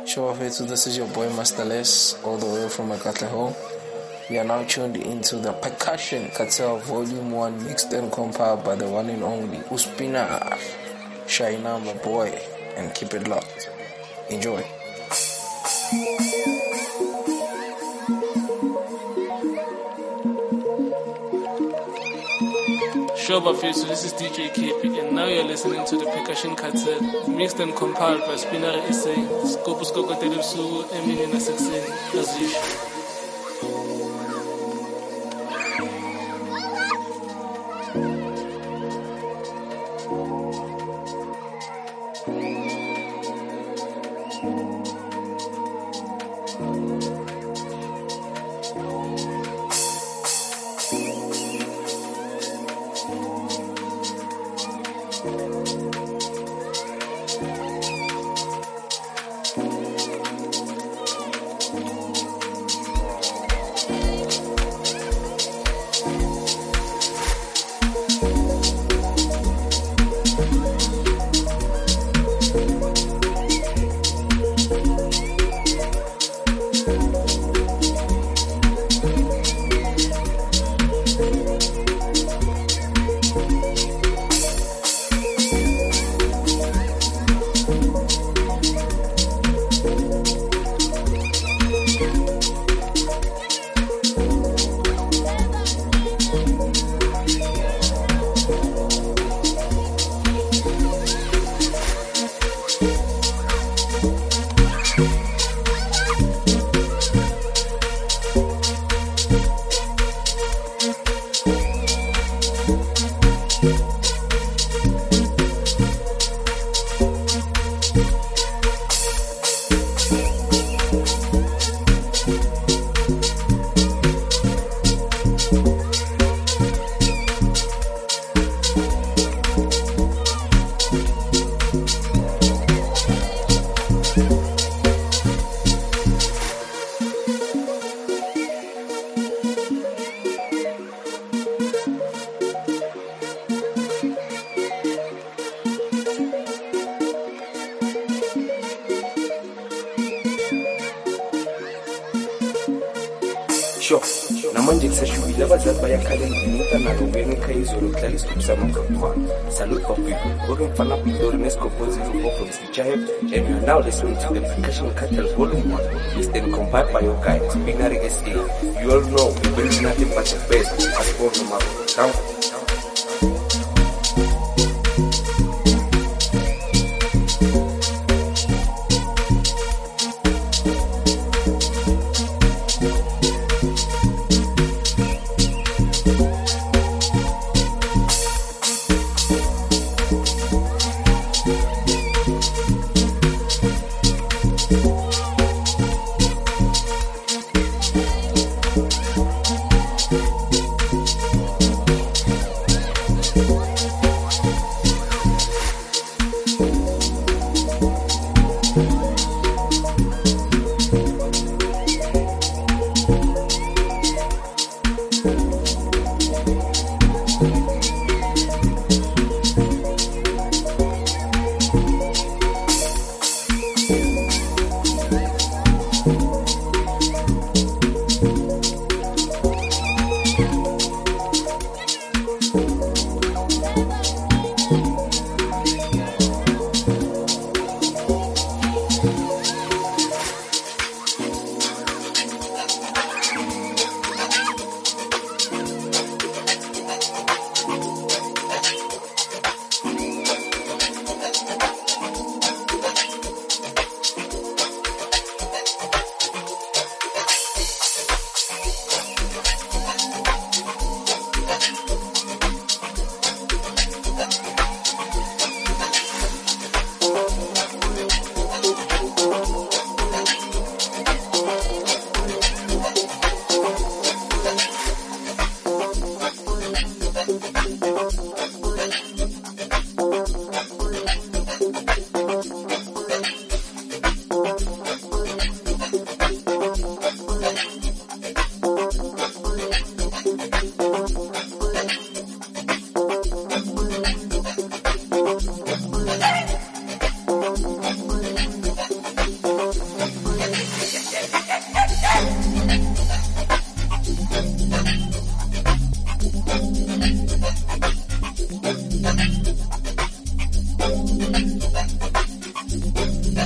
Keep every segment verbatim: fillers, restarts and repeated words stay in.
Show off to this is your boy Master Les, all the way from Makatleho. You are now tuned into the Percussion Cartel Volume one, mixed and compiled by the one and only Uspina. Shaina, my boy, and keep it locked. Enjoy. Shoba Fiso, this is D J K P, and now you're listening to the Percussion Cartel, mixed and compiled by Spinner S A, Scopus Cocotelum Su, Emily Nasexin, as usual. Sure. Namanje kusashubila abazali bayakhala nginika nalo bene khayizolo kudlala isikhubu mkhwana. Salute for people. Working for now Pitori Nesco four zero four from Sichayev, and you are now listening to the Percussion Cartel Volume one. It's then compiled by your guy, Spinner S A. You all know we bring nothing but the best as for the market. Down.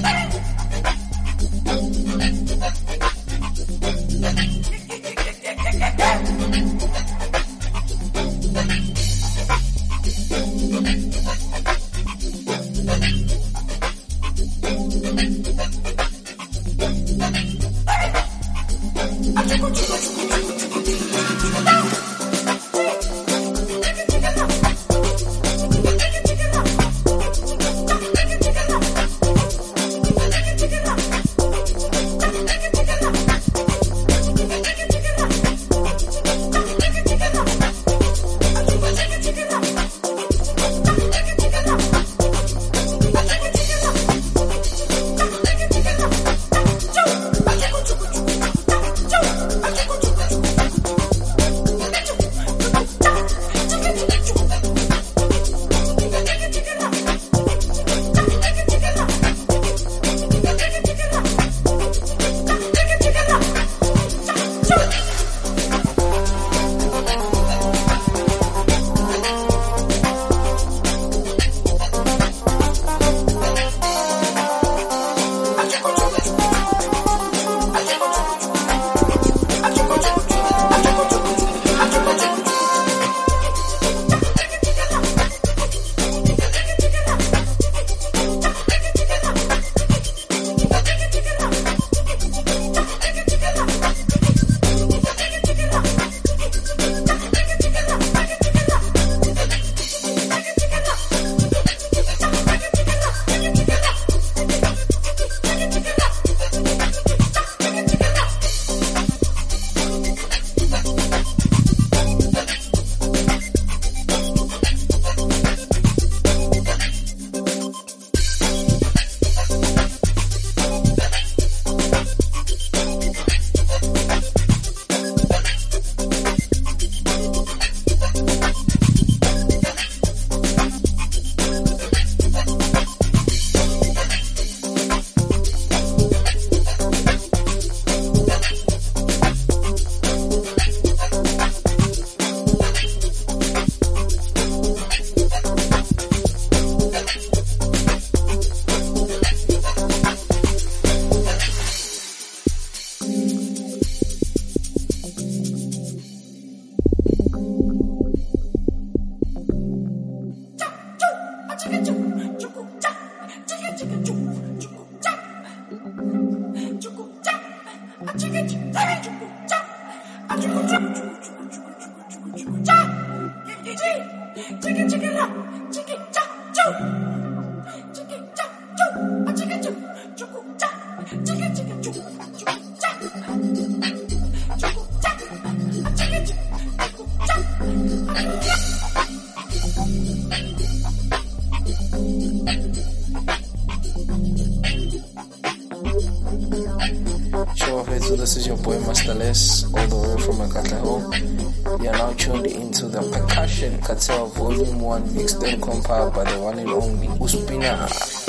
This is your boy Master Les, all the way from Ekatleho. You are now tuned into the Percussion Cartel Volume one, mixed and compiled by the one and only Uspina.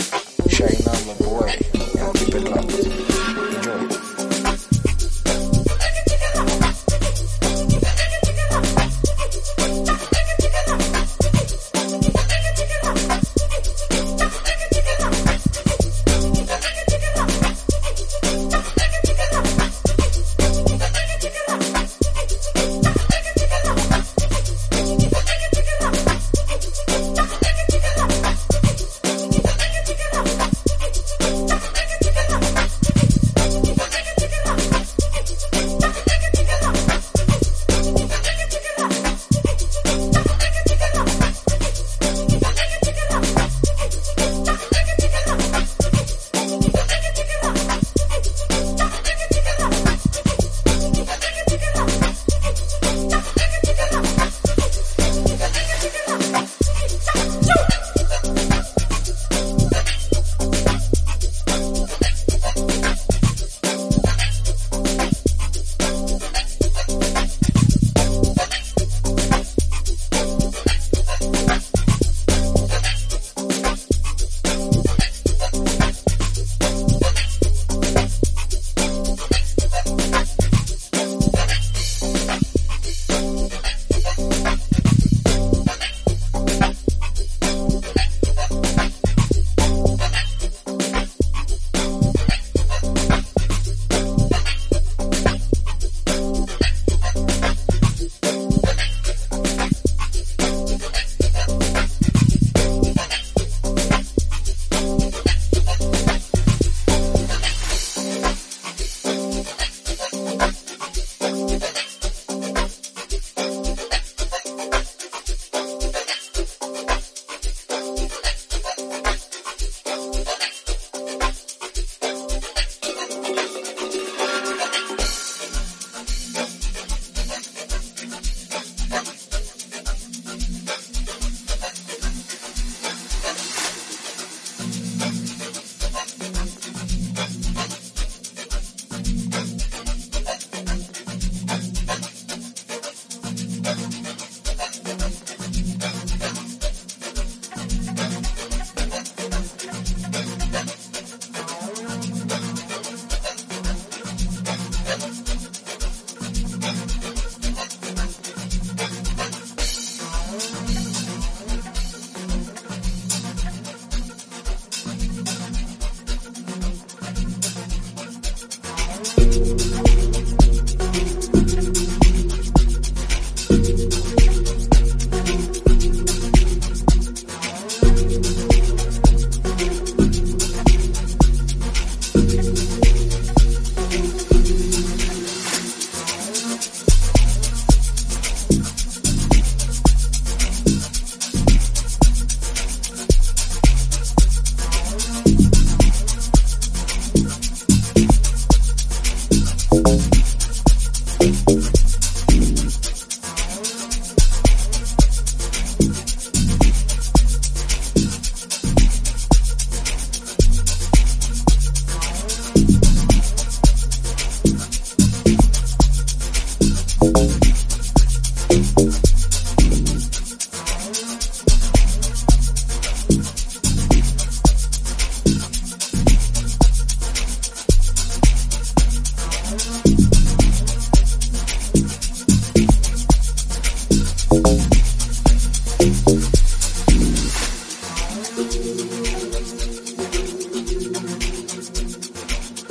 Shine on my boy, and keep it locked. Enjoy.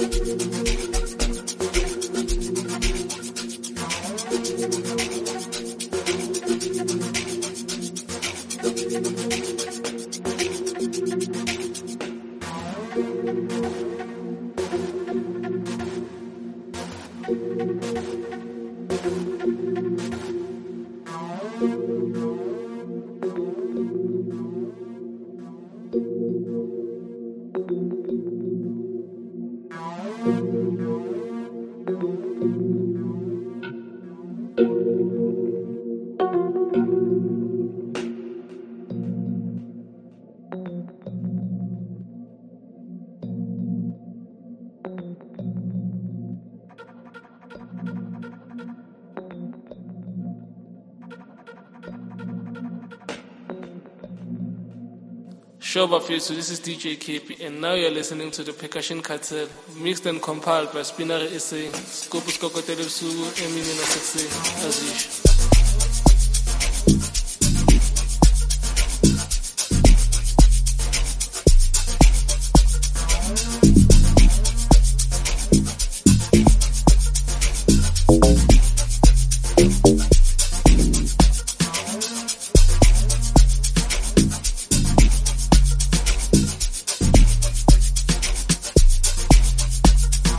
Shoba Fethu, this is D J K P, and now you're listening to the Percussion Cartel, mixed and compiled by Spinare S A, Scopo Skokotele Busuku, Emini Nasekseni, as usual.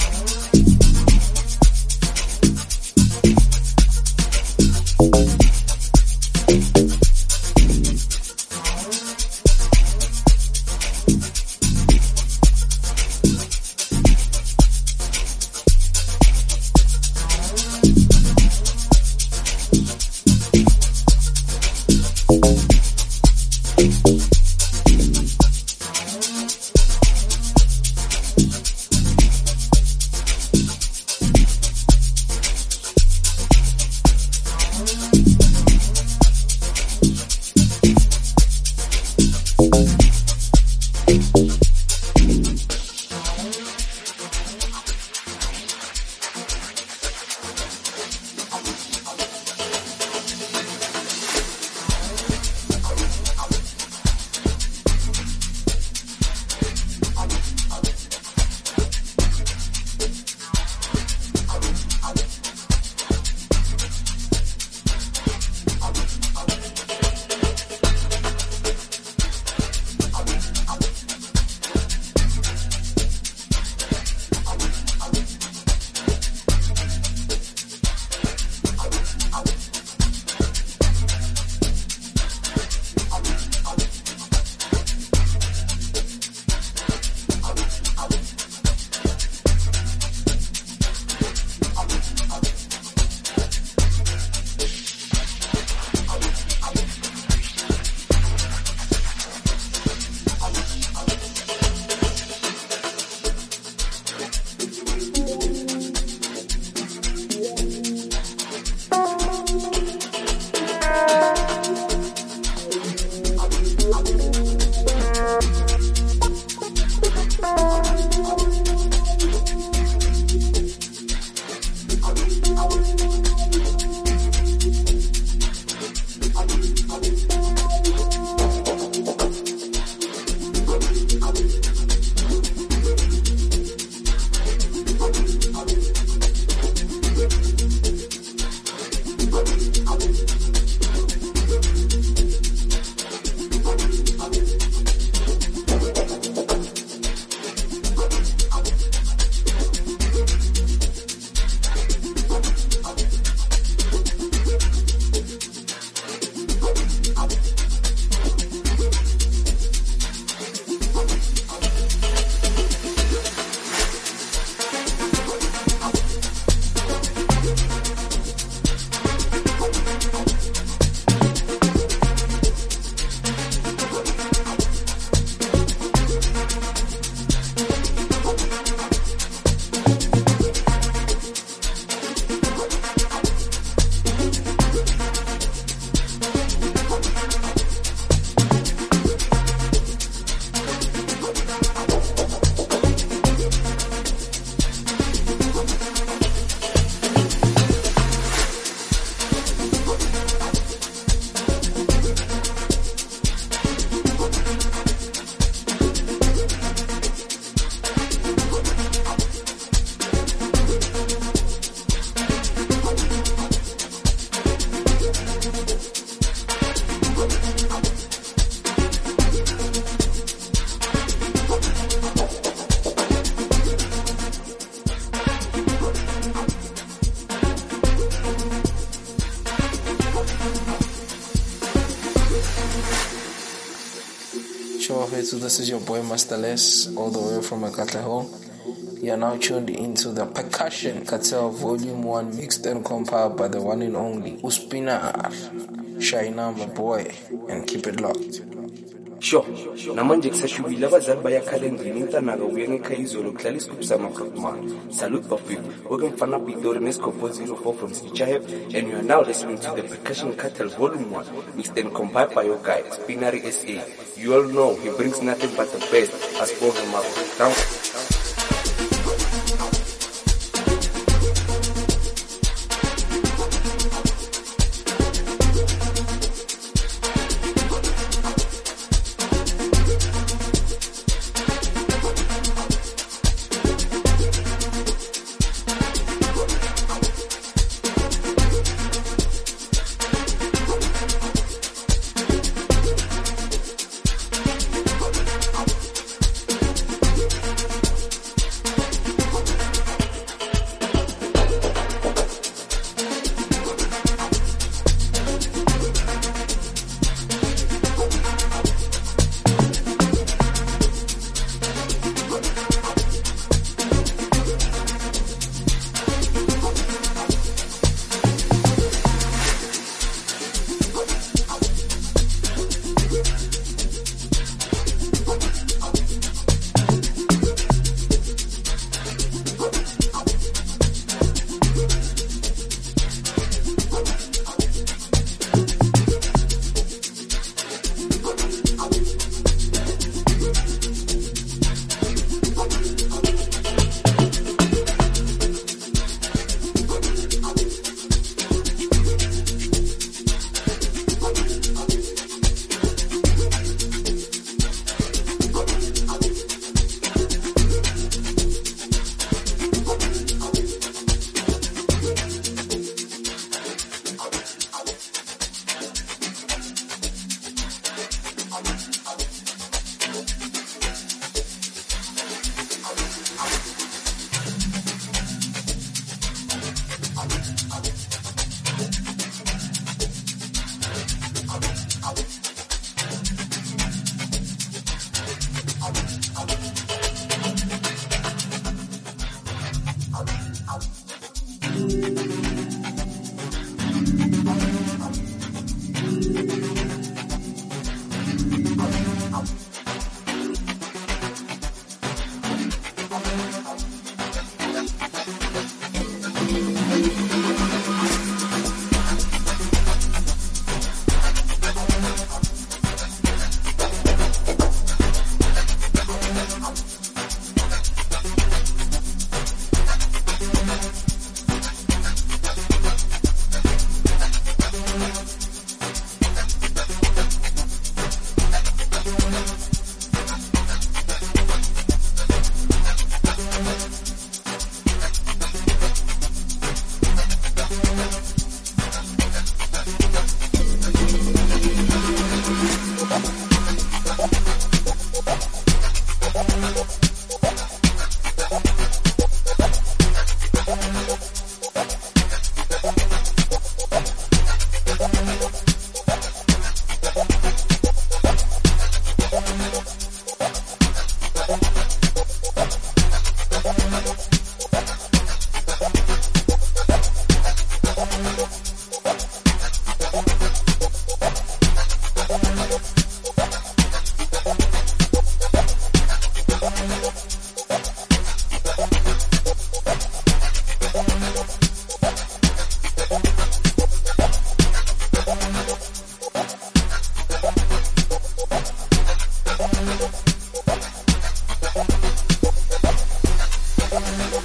We'll be right back. Bafethu, this is your boy Master Less, all the way from Katlehong. You are now tuned into the Percussion Cartel Volume one, mixed and compiled by the one and only Uspinar. Shaina, my boy, and keep it locked. Sure, namanje kusashubila abazali bayakhalendini intanaga ubuye ngekhayizolo kudlala isigubhu samakrokman. Salute Bafethu, welcome Fana Pitori Nescopo zero four from Stichahep, and you are now listening to the Percussion Cartel Volume one, mixed and compiled by your guy, Spinari S A. You all know he brings nothing but the best as for him up. Down. We'll be right back.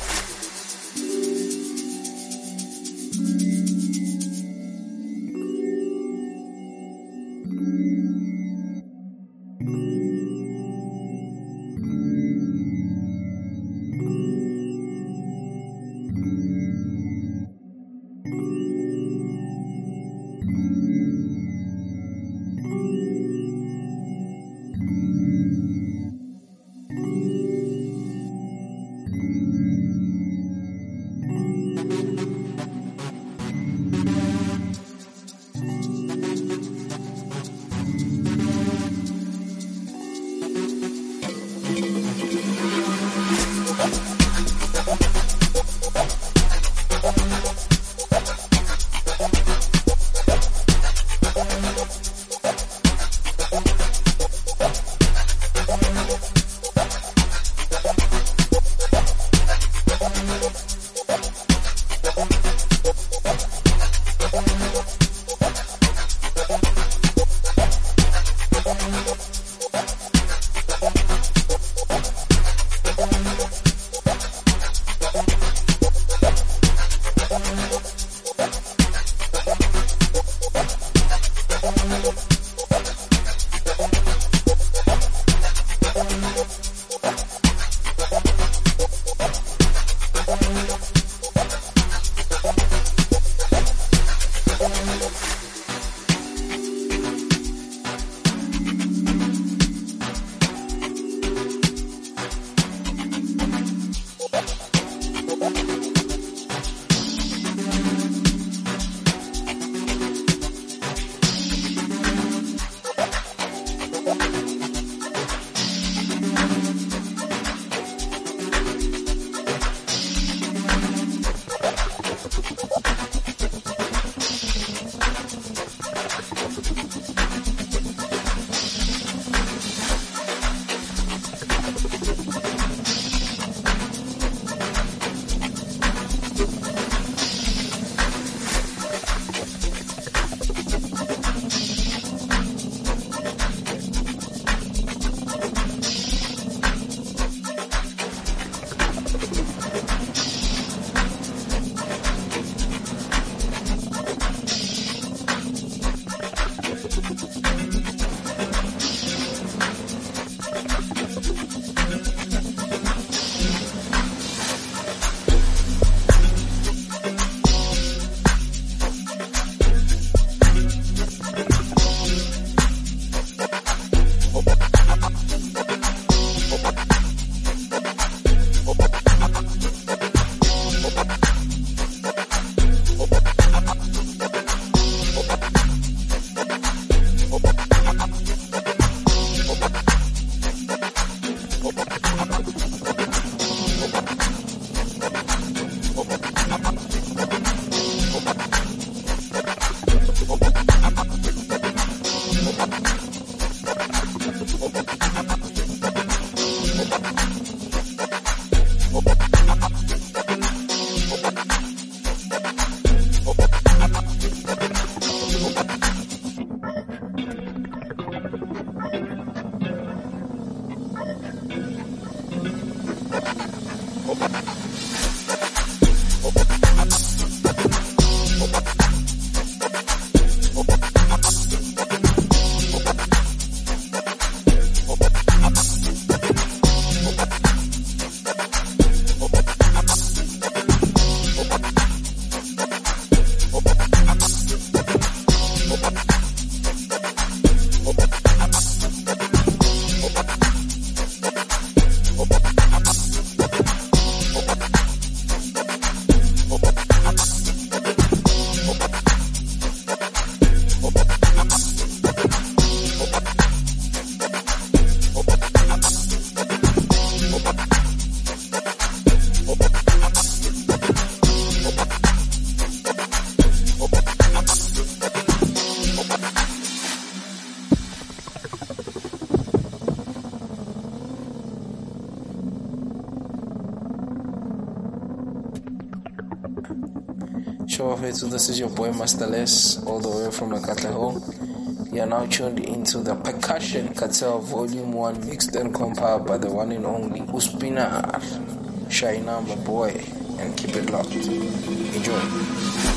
Chofetu, this is your boy Master Les, all the way from Ekatleho. You are now tuned into the Percussion Cartel Volume one, mixed and compiled by the one and only Uspinar. Shaina, my boy, and keep it locked. Enjoy.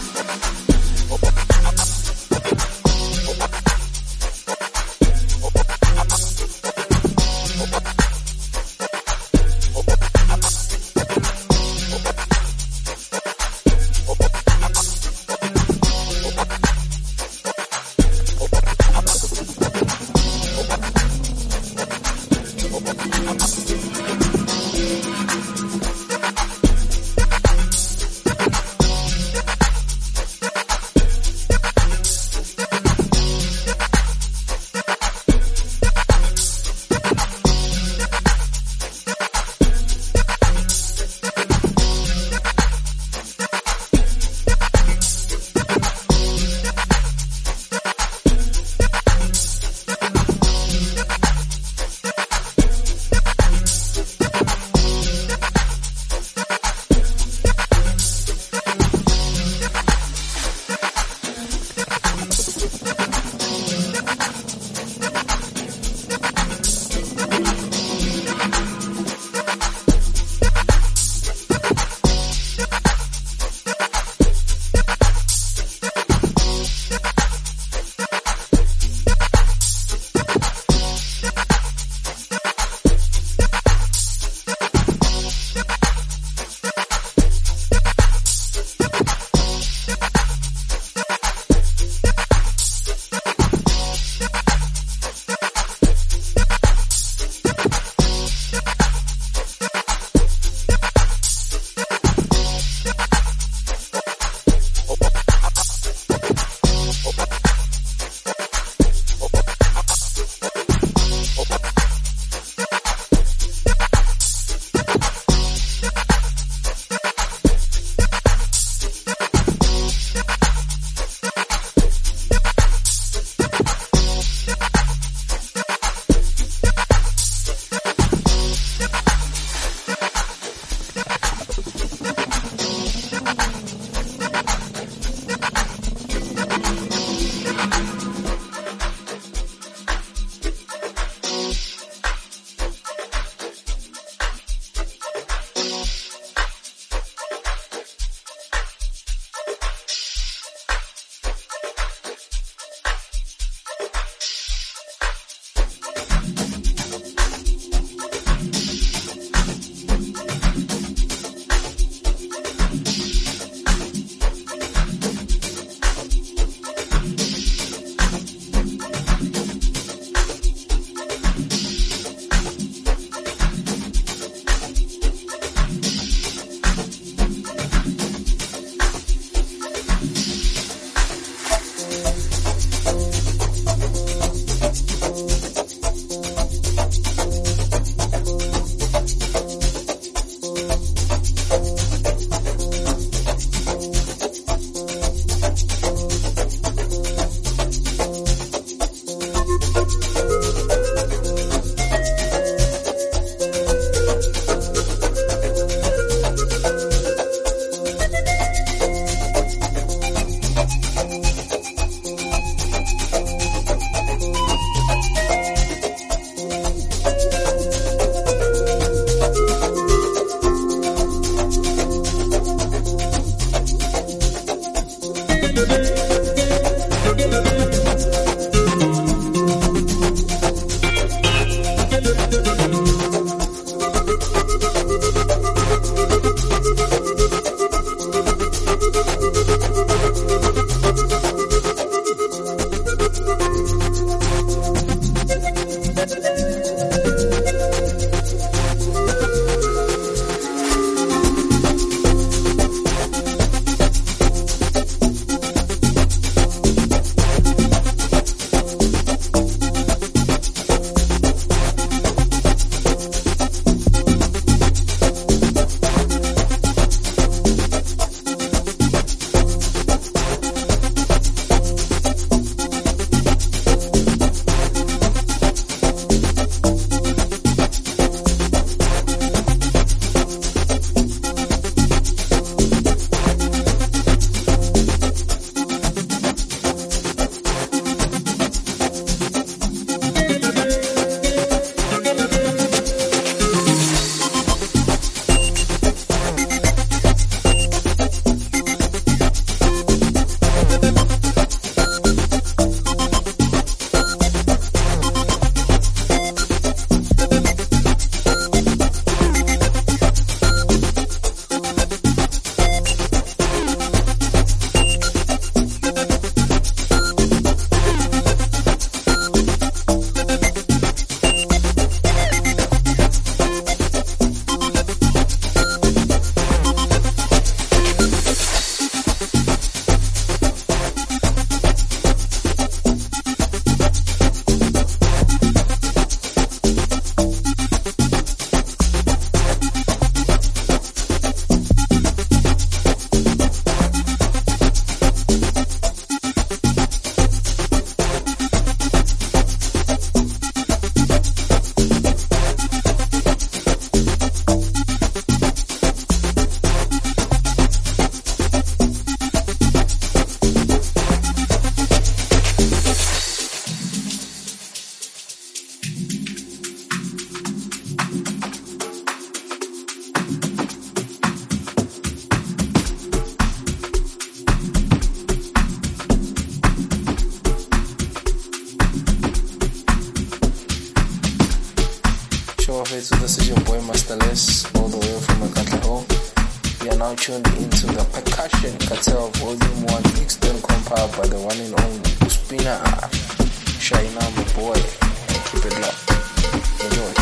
your boy Master Les, all the way from Makatleho. You are now tuned into the Percussion Cartel Volume one, mixed and compiled by the one and only Uspina, Shaina, my boy, and keep it locked. Enjoy.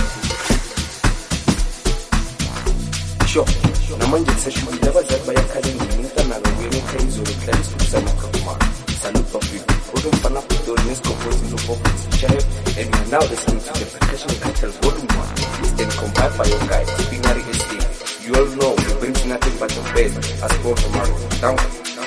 Sure. Namanje tsashuli abazali bayakhale ngiminta nalo wena khayizolo Clarice kusama kakuma. Salute for you. Odo mfana kutori nescopozi no focus chair, and you are now listening to the Percussion Cartel Volume one. It's then compiled by your guy, Binary S D. You all know he brings nothing but the best as for tomorrow. Down.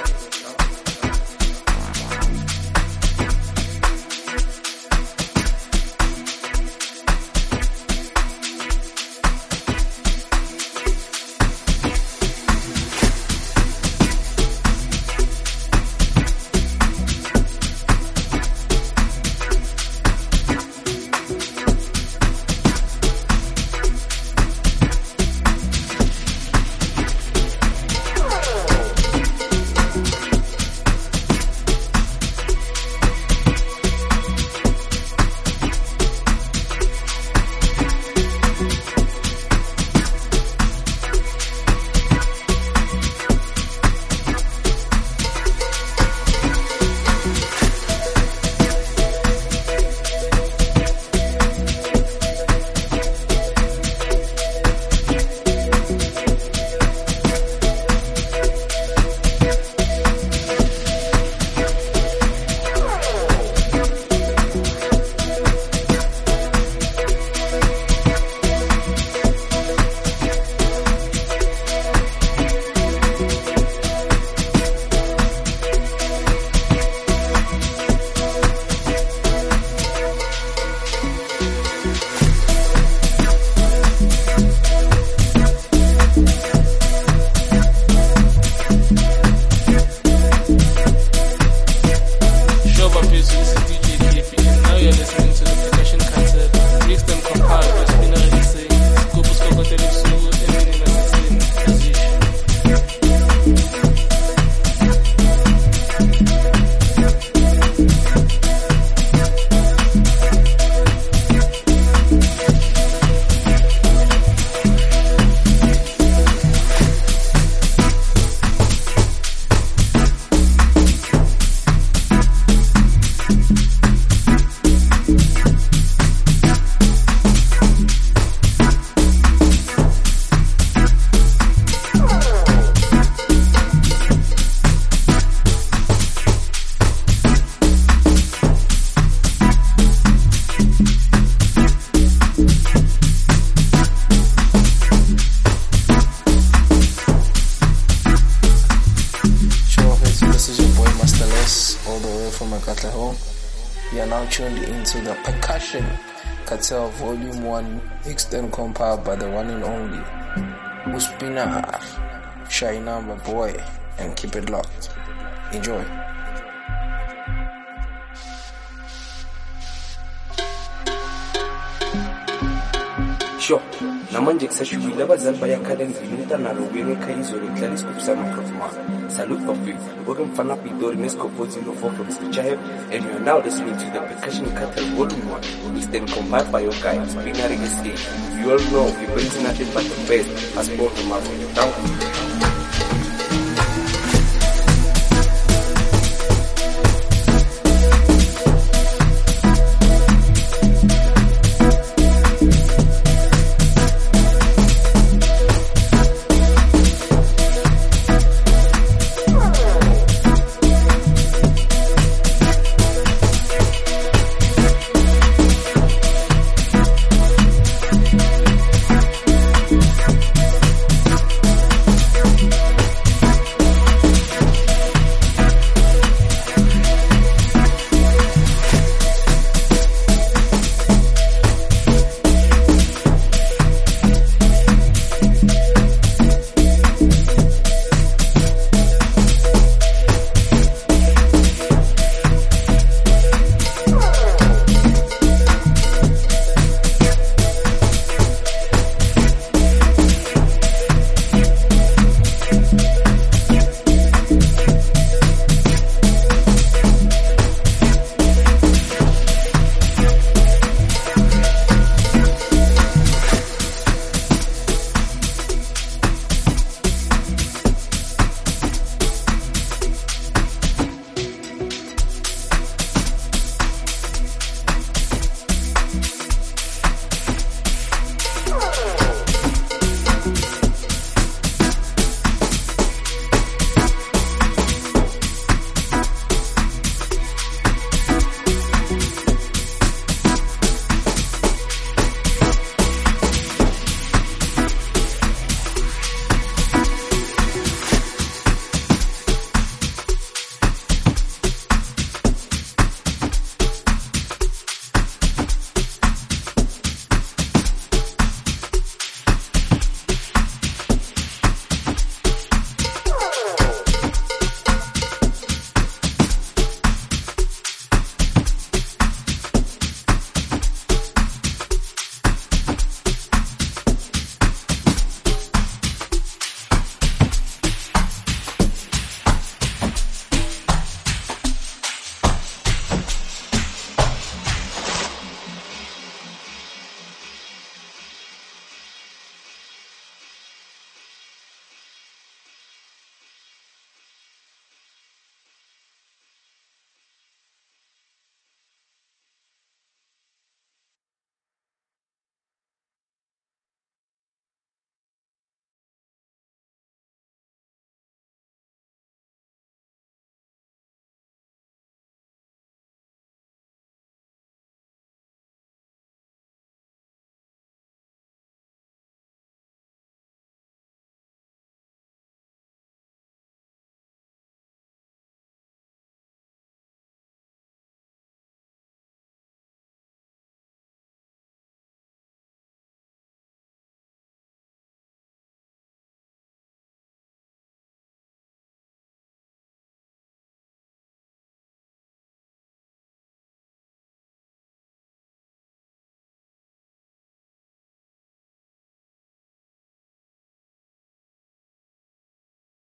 You are now tuned into the Percussion Cartel Volume one, mixed and compiled by the one and only Uspina, Shaina, my boy, and keep it locked. Enjoy. Sure. Namanje tsashuli abazali bayakhale ngiminta nalo wena khayizolo Clarice kusama kakuma. Salute for you. Odo mfana kutori nescopozi no focus chair, and you are now listening to the Percussion Cartel Volume one. It's then compiled by your guy, Binary S D. You all know he brings nothing but the best as for tomorrow. Down.